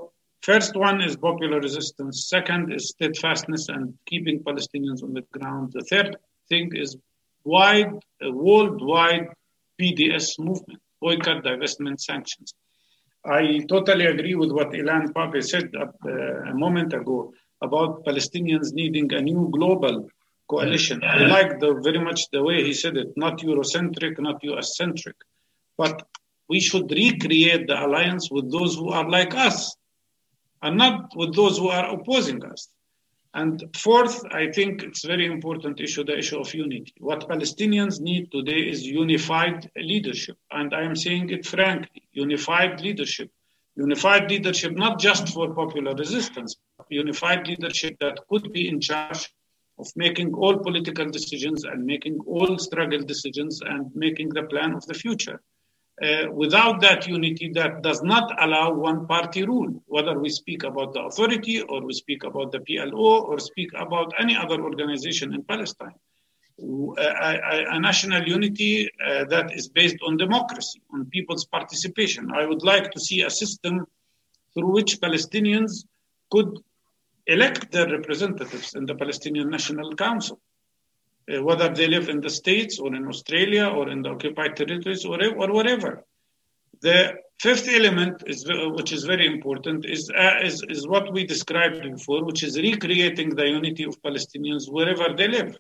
First one is popular resistance. Second is steadfastness and keeping Palestinians on the ground. The third thing is wide, a worldwide B D S movement, boycott, divestment, sanctions. I totally agree with what Ilan Pape said uh, a moment ago about Palestinians needing a new global coalition. I like the, very much the way he said it, not Eurocentric, not U S-centric, but we should recreate the alliance with those who are like us and not with those who are opposing us. And fourth, I think it's very important issue, the issue of unity. What Palestinians need today is unified leadership. And I am saying it frankly, unified leadership. Unified leadership, not just for popular resistance, unified leadership that could be in charge of making all political decisions and making all struggle decisions and making the plan of the future. Uh, without that unity, that does not allow one-party rule, whether we speak about the authority or we speak about the P L O or speak about any other organization in Palestine. Uh, a, a, a national unity uh, that is based on democracy, on people's participation. I would like to see a system through which Palestinians could elect their representatives in the Palestinian National Council. Uh, whether they live in the States or in Australia or in the occupied territories or, or wherever. The fifth element, is, which is very important, is, uh, is, is what we described before, which is recreating the unity of Palestinians wherever they live.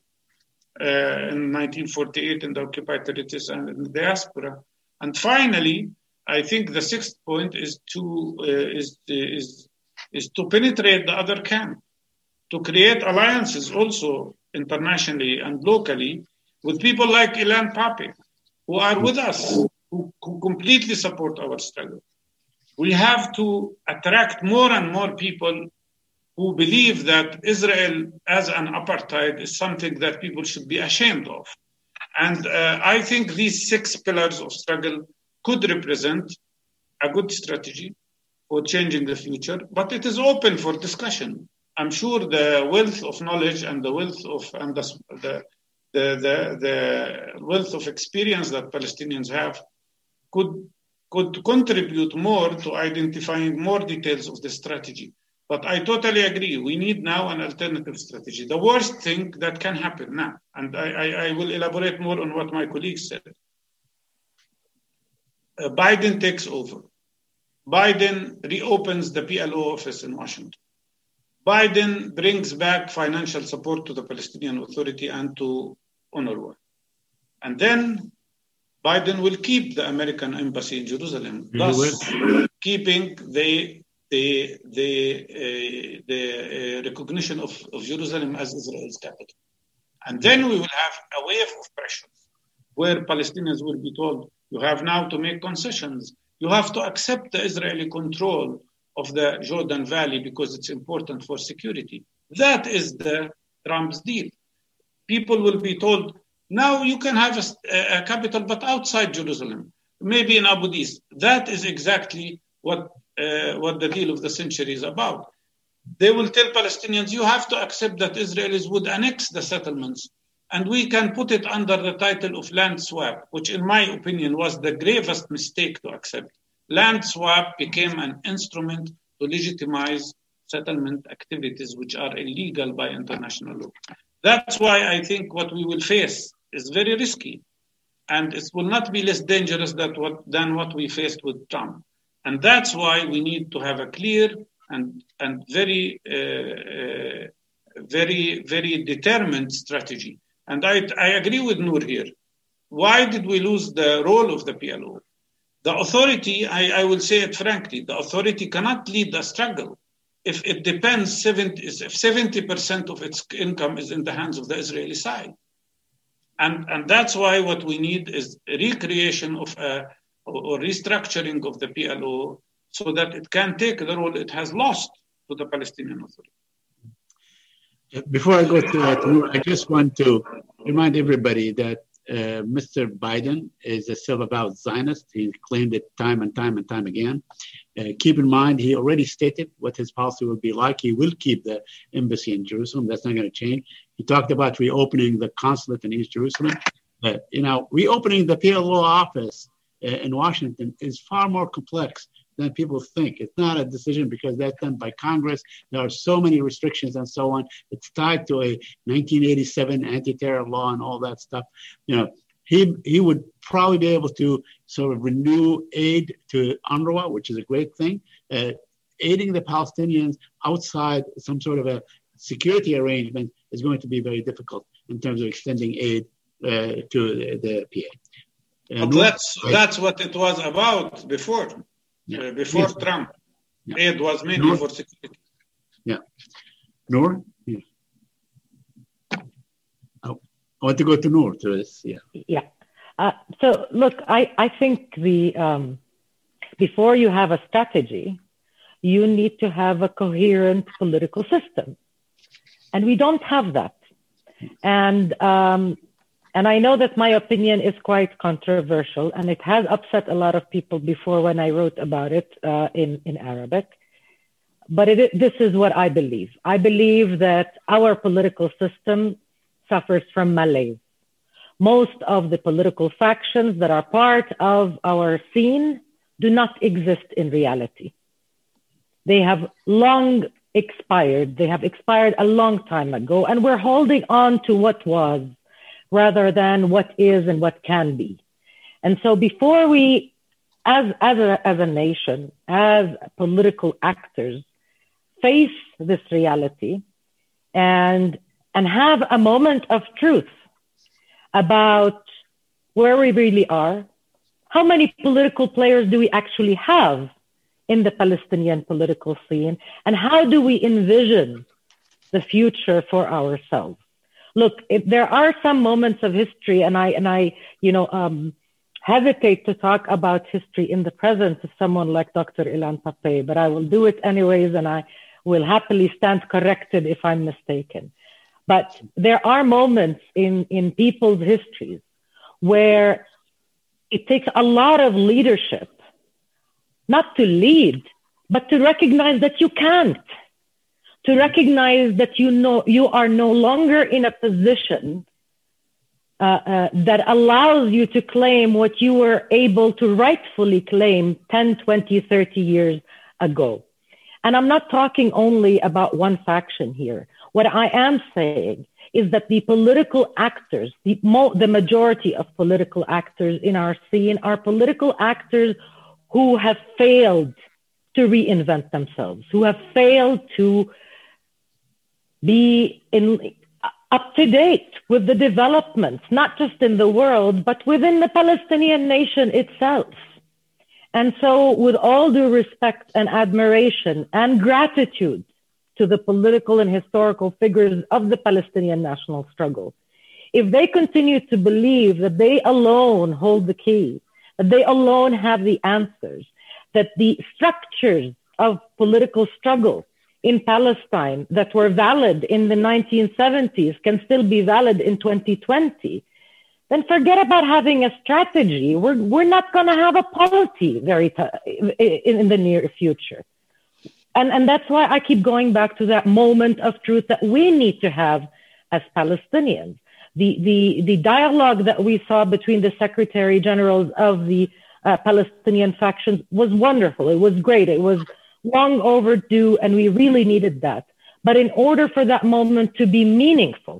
Uh, in nineteen forty-eight in the occupied territories and in the diaspora. And finally, I think the sixth point is to, uh, is, is, is to penetrate the other camp, to create alliances also internationally and locally with people like Ilan Pape, who are with us, who, who completely support our struggle. We have to attract more and more people who believe that Israel as an apartheid is something that people should be ashamed of. And uh, I think these six pillars of struggle could represent a good strategy for changing the future, but it is open for discussion. I'm sure the wealth of knowledge and the wealth of and the, the, the, the, the wealth of experience that Palestinians have could, could contribute more to identifying more details of the strategy. But I totally agree. We need now an alternative strategy. The worst thing that can happen now, and I, I, I will elaborate more on what my colleagues said. Uh, Biden takes over. Biden reopens the P L O office in Washington. Biden brings back financial support to the Palestinian Authority and to UNRWA. And then Biden will keep the American embassy in Jerusalem, thus keeping the, the, the, uh, the uh, recognition of, of Jerusalem as Israel's capital. And then we will have a wave of pressure where Palestinians will be told, you have now to make concessions. You have to accept the Israeli control of the Jordan Valley because it's important for security. That is the Trump's deal. People will be told, now you can have a, a capital, but outside Jerusalem, maybe in Abu Dis. That is exactly what, uh, what the deal of the century is about. They will tell Palestinians, you have to accept that Israelis would annex the settlements, and we can put it under the title of land swap, which in my opinion was the gravest mistake to accept. Land swap became an instrument to legitimize settlement activities which are illegal by international law. That's why I think what we will face is very risky, and it will not be less dangerous than what, than what we faced with Trump. And that's why we need to have a clear and, and very, uh, uh, very, very determined strategy. And I, I agree with Noor here. Why did we lose the role of the P L O? The authority, I, I will say it frankly, the authority cannot lead the struggle if it depends, seventy, if seventy percent of its income is in the hands of the Israeli side. And, and that's why what we need is a recreation of a, or restructuring of the P L O so that it can take the role it has lost to the Palestinian Authority. Before I go to that, I just want to remind everybody that uh, Mister Biden is a self-avowed Zionist. He claimed it time and time and time again. Uh, keep in mind, he already stated what his policy will be like. He will keep the embassy in Jerusalem. That's not going to change. He talked about reopening the consulate in East Jerusalem. But, you know, reopening the P L O office uh, in Washington is far more complex than people think. It's not a decision because that's done by Congress. There are so many restrictions and so on. It's tied to a nineteen eighty-seven anti-terror law and all that stuff. You know, he he would probably be able to sort of renew aid to UNRWA, which is a great thing. Uh, aiding the Palestinians outside some sort of a security arrangement is going to be very difficult in terms of extending aid uh, to the, the P A. Uh, but that's that's what it was about before. Yeah. Uh, before yes. Trump, yeah. Aid was mainly Noor? for security. Yeah. Noor? Yeah. Oh, I want to go to Noor to this. Yeah. Yeah. Uh, so look, I, I think the um, before you have a strategy, you need to have a coherent political system. And we don't have that. And um, and I know that my opinion is quite controversial, and it has upset a lot of people before when I wrote about it uh, in, in Arabic. But it, this is what I believe. I believe that our political system suffers from malaise. Most of the political factions that are part of our scene do not exist in reality. They have long expired. They have expired a long time ago, and we're holding on to what was rather than what is and what can be. And so before we, as, as, a, as a nation, as political actors, face this reality and, and have a moment of truth about where we really are, how many political players do we actually have in the Palestinian political scene, and how do we envision the future for ourselves? Look, if there are some moments of history, and I, and I, you know, um, hesitate to talk about history in the presence of someone like Doctor Ilan Pappé, but I will do it anyways, and I will happily stand corrected if I'm mistaken. But there are moments in, in people's histories where it takes a lot of leadership, not to lead, but to recognize that you can't. To recognize that you know you are no longer in a position uh, uh, that allows you to claim what you were able to rightfully claim ten, twenty, thirty years ago. And I'm not talking only about one faction here. What I am saying is that the political actors, the, mo- the majority of political actors in our scene are political actors who have failed to reinvent themselves, who have failed to be in, up to date with the developments, not just in the world, but within the Palestinian nation itself. And so with all due respect and admiration and gratitude to the political and historical figures of the Palestinian national struggle, if they continue to believe that they alone hold the key, that they alone have the answers, that the structures of political struggle in Palestine that were valid in the nineteen seventies can still be valid in twenty twenty, then forget about having a strategy. We're, we're not going to have a polity very t- in, in the near future. And, and that's why I keep going back to that moment of truth that we need to have as Palestinians. The, the, the dialogue that we saw between the Secretary Generals of the uh, Palestinian factions was wonderful. It was great. It was long overdue, and we really needed that. But in order for that moment to be meaningful,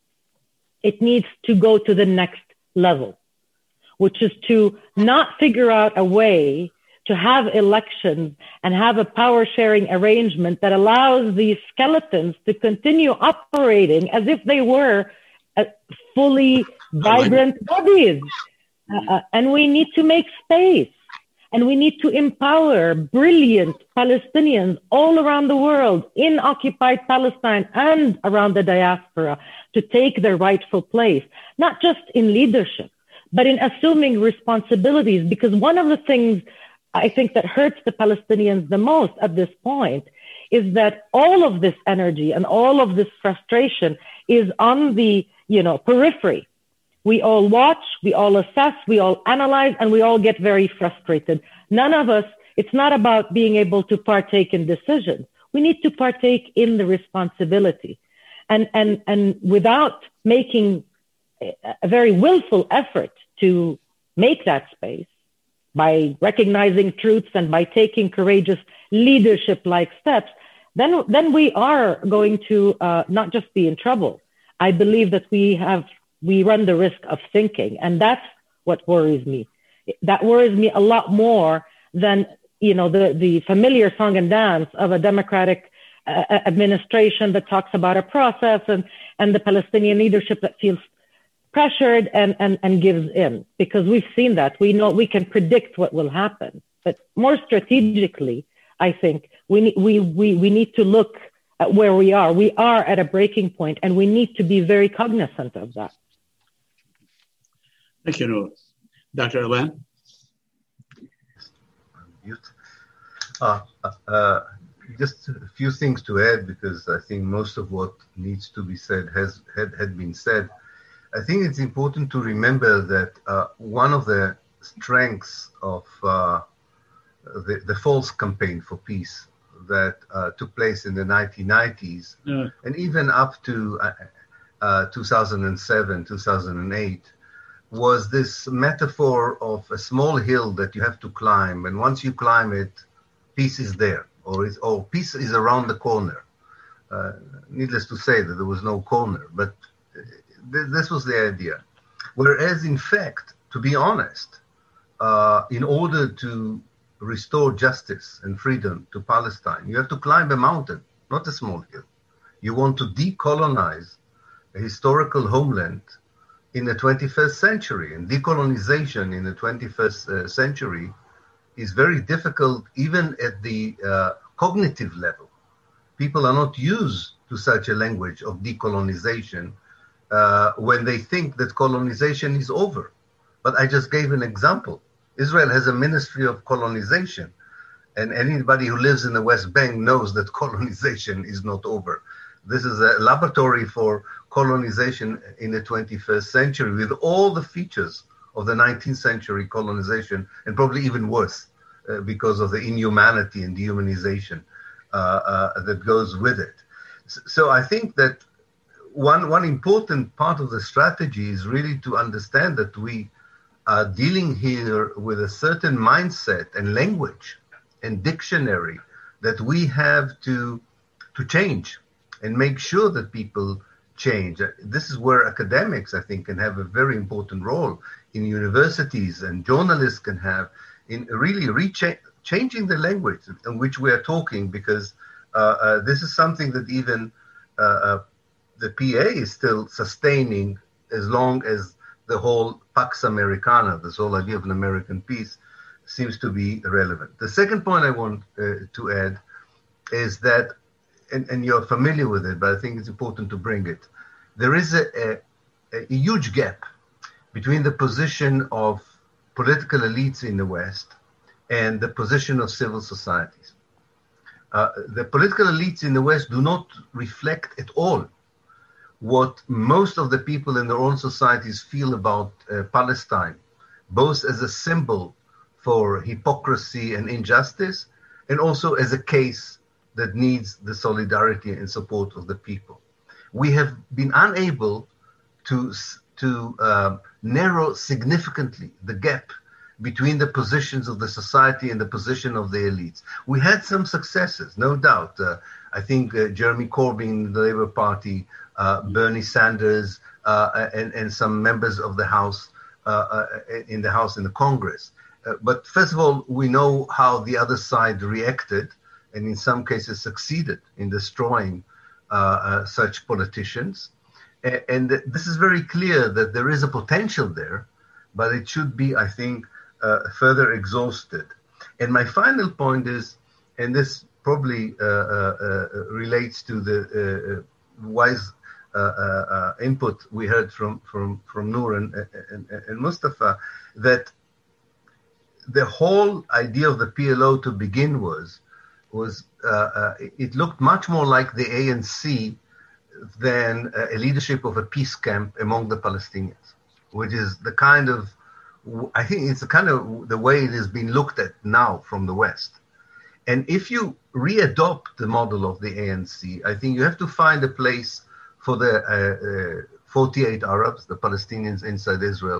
it needs to go to the next level, which is to not figure out a way to have elections and have a power sharing arrangement that allows these skeletons to continue operating as if they were uh, fully vibrant bodies. Uh, and we need to make space, and we need to empower brilliant Palestinians all around the world in occupied Palestine and around the diaspora to take their rightful place, not just in leadership, but in assuming responsibilities. Because one of the things I think that hurts the Palestinians the most at this point is that all of this energy and all of this frustration is on the, you know, periphery. We all watch, we all assess, we all analyze, and we all get very frustrated. None of us, it's not about being able to partake in decisions. We need to partake in the responsibility. And, and, and without making a very willful effort to make that space, by recognizing truths and by taking courageous leadership-like steps, then, then we are going to uh, not just be in trouble. I believe that we have, we run the risk of sinking, and that's what worries me. That worries me a lot more than, you know, the, the familiar song and dance of a democratic uh, administration that talks about a process and, and the Palestinian leadership that feels pressured and, and, and gives in, because we've seen that. We know we can predict what will happen. But more strategically, I think we, we, we, we need to look at where we are. We are at a breaking point, and we need to be very cognizant of that. Thank you, Noor. Doctor Alain? Uh, uh, just a few things to add, because I think most of what needs to be said has had, had been said. I think it's important to remember that uh, one of the strengths of uh, the, the false campaign for peace that uh, took place in the nineteen nineties, yeah. and even up to uh, uh, two thousand seven, two thousand eight, was this metaphor of a small hill that you have to climb, and once you climb it, peace is there, or, is, or peace is around the corner. Uh, needless to say that there was no corner, but th- this was the idea. Whereas, in fact, to be honest, uh, in order to restore justice and freedom to Palestine, you have to climb a mountain, not a small hill. You want to decolonize a historical homeland in the twenty-first century, and decolonization in the twenty-first uh, century is very difficult, even at the uh, cognitive level. People are not used to such a language of decolonization uh, when they think that colonization is over. But I just gave an example. Israel has a ministry of colonization, and anybody who lives in the West Bank knows that colonization is not over. This is a laboratory for colonization in the twenty-first century with all the features of the nineteenth century colonization, and probably even worse uh, because of the inhumanity and dehumanization uh, uh, that goes with it. So I think that one, one important part of the strategy is really to understand that we are dealing here with a certain mindset and language and dictionary that we have to, to change and make sure that people change. This is where academics, I think, can have a very important role in universities, and journalists can have in really recha- changing the language in which we are talking, because uh, uh, this is something that even uh, uh, the P A is still sustaining as long as the whole Pax Americana, this whole idea of an American peace, seems to be relevant. The second point I want uh, to add is that, and, and you're familiar with it, but I think it's important to bring it. There is a, a, a huge gap between the position of political elites in the West and the position of civil societies. Uh, the political elites in the West do not reflect at all what most of the people in their own societies feel about uh, Palestine, both as a symbol for hypocrisy and injustice, and also as a case that needs the solidarity and support of the people. We have been unable to, to uh, narrow significantly the gap between the positions of the society and the position of the elites. We had some successes, no doubt. Uh, I think uh, Jeremy Corbyn, the Labour Party, uh, Bernie Sanders, uh, and, and some members of the House, uh, uh, in the House and the Congress. Uh, but first of all, we know how the other side reacted, and in some cases succeeded in destroying uh, uh, such politicians. A- and th- this is very clear that there is a potential there, but it should be, I think, uh, further exhausted. And my final point is, and this probably uh, uh, uh, relates to the uh, wise uh, uh, input we heard from, from, from Noor and, and, and Mustafa, that the whole idea of the P L O to begin was, was uh, uh, it looked much more like the A N C than a leadership of a peace camp among the Palestinians, which is the kind of, I think it's the kind of the way it has been looked at now from the West. And if you readopt the model of the A N C, I think you have to find a place for the uh, uh, forty-eight Arabs, the Palestinians inside Israel.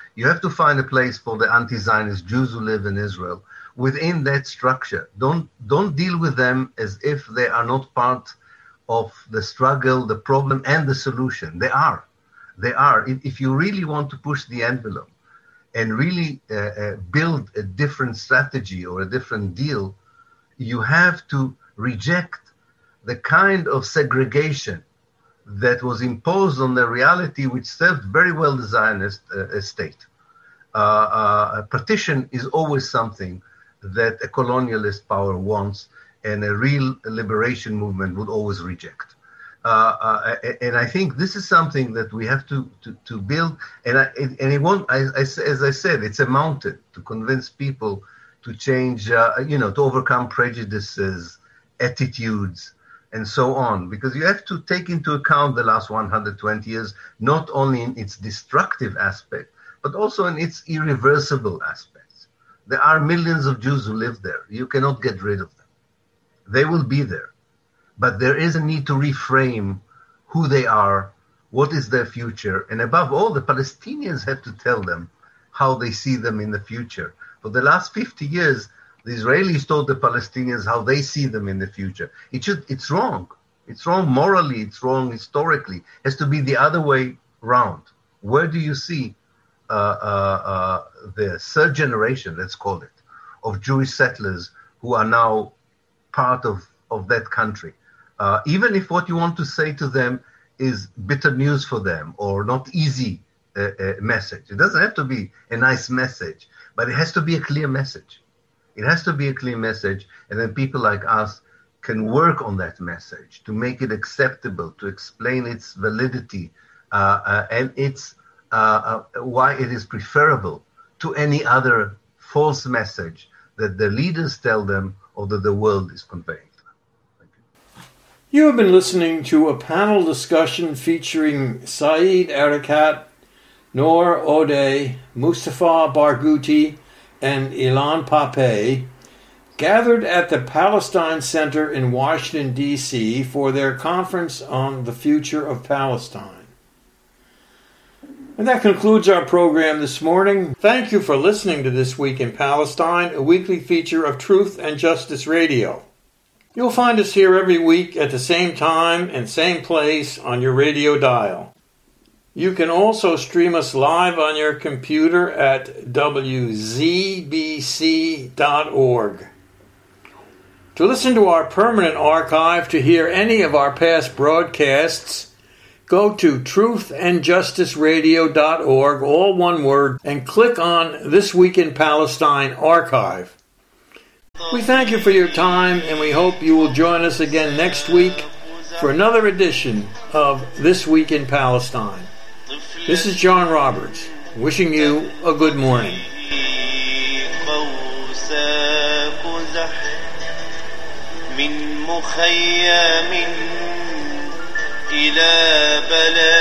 You have to find a place for the anti-Zionist Jews who live in Israel within that structure. Don't don't deal with them as if they are not part of the struggle, the problem, and the solution. They are. They are. If, if you really want to push the envelope and really uh, uh, build a different strategy or a different deal, you have to reject the kind of segregation that was imposed on the reality which served very well the Zionist uh, state. Uh, uh, a partition is always something that a colonialist power wants, and a real liberation movement would always reject. Uh, uh, and I think this is something that we have to, to, to build. And I, and it won't, I, I, as I said, it's a mountain to convince people to change, uh, you know, to overcome prejudices, attitudes, and so on. Because you have to take into account the last one hundred twenty years, not only in its destructive aspect, but also in its irreversible aspects. There are millions of Jews who live there. You cannot get rid of them. They will be there. But there is a need to reframe who they are, what is their future, and above all, the Palestinians have to tell them how they see them in the future. For the last fifty years, the Israelis told the Palestinians how they see them in the future. It should, it's wrong. It's wrong morally, it's wrong historically. It has to be the other way round. Where do you see uh, uh, uh, the third generation, let's call it, of Jewish settlers who are now part of, of that country? Uh, even if what you want to say to them is bitter news for them or not easy uh, uh, message. It doesn't have to be a nice message, but it has to be a clear message. It has to be a clear message, and then people like us can work on that message to make it acceptable, to explain its validity uh, uh, and its uh, uh, why it is preferable to any other false message that the leaders tell them or that the world is conveying. You have been listening to a panel discussion featuring Saeed Erekat, Noor Odeh, Mustafa Barghouti, and Ilan Pappé, gathered at the Palestine Center in Washington, D C for their conference on the future of Palestine. And that concludes our program this morning. Thank you for listening to This Week in Palestine, a weekly feature of Truth and Justice Radio. You'll find us here every week at the same time and same place on your radio dial. You can also stream us live on your computer at w z b c dot org. To listen to our permanent archive, to hear any of our past broadcasts, go to truth and justice radio dot org, all one word, and click on This Week in Palestine archive. We thank you for your time, and we hope you will join us again next week for another edition of This Week in Palestine. This is John Roberts, wishing you a good morning.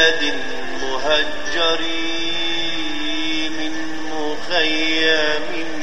من مخيم